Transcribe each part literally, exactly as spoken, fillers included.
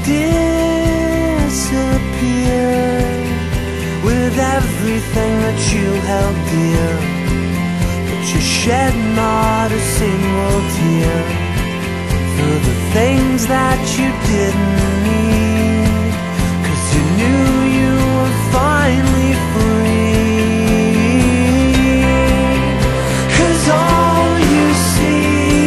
disappeared with everything that you held dear, but you shed not a single tear for the things that you didn't need, 'cause you knew you were finally free. 'Cause all you see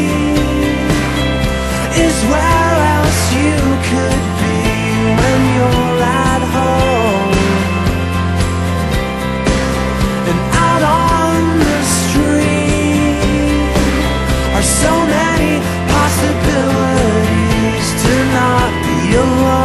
is where else you could be when you're at home. And out on the street are so many possibilities to not be alone.